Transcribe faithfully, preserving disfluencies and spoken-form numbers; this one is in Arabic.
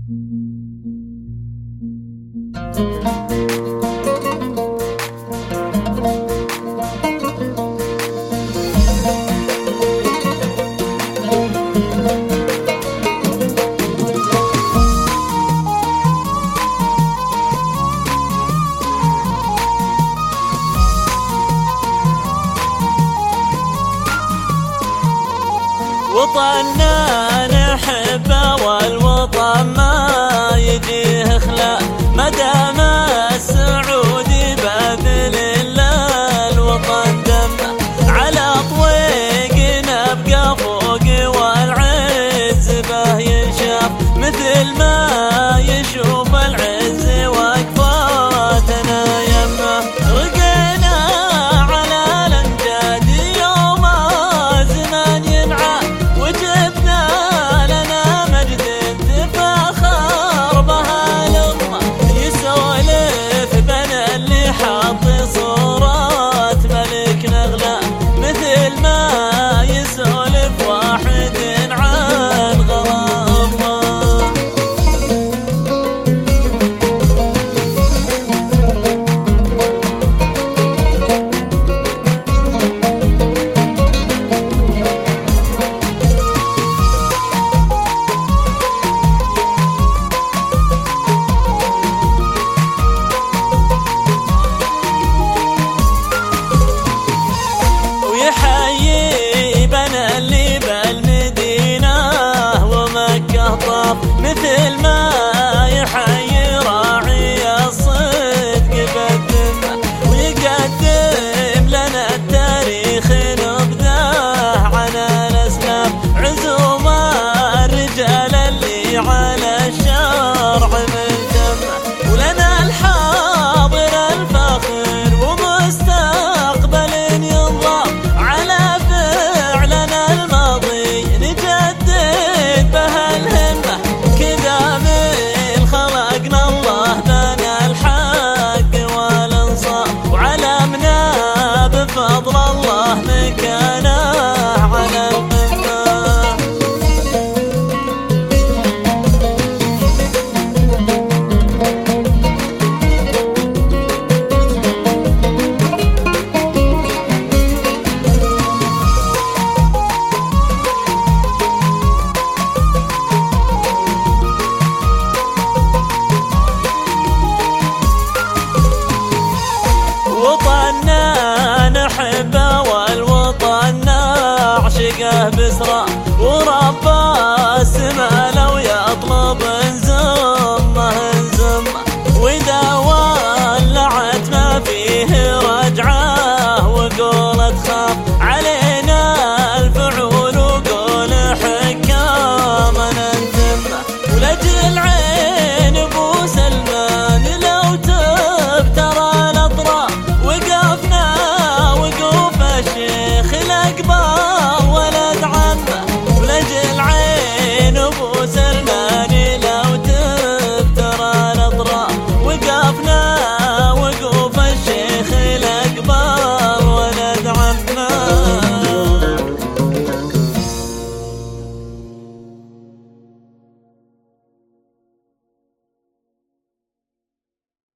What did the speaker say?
وطننا نحبه والوطن ما يجيه خلا، ما دام السعودي باذل الله الوطن دمه، على طويقنا بقى فوق والعز به ينشاف، مثل ما يشوف العز وقفاتنا يمه. رقينا على الامجاد يوم زمان ينعاد، وجبنا لنا مجد تفاخر بها الأمة، يسولف بنا اللي حاط صورات ملك نغلى، مثل ما يسولف واحد عن غرامه. ويحيي بنا اللي بالمدينة ومكة طاف، مثل ما يحيي راعي الصدق بالذمة، ويقدم لنا التاريخ نبذه عن الأسلاف، عزوم الرجال اللي على الشرع